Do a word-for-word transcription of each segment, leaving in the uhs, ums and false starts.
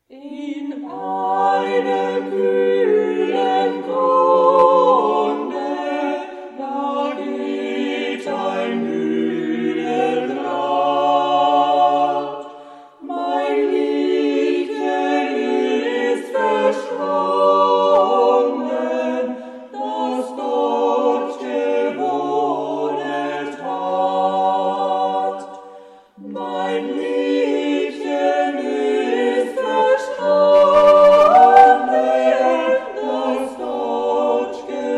In einem kühlen Grunde, da geht ein Mühlenrad. Mein Liebchen ist verschwunden, das dort gewohnet hat. Mein Liebchen ist verschwunden, das dort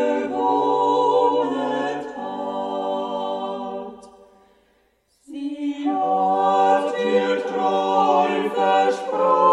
gewohnet hat. Sie hat ihr treu versprochen,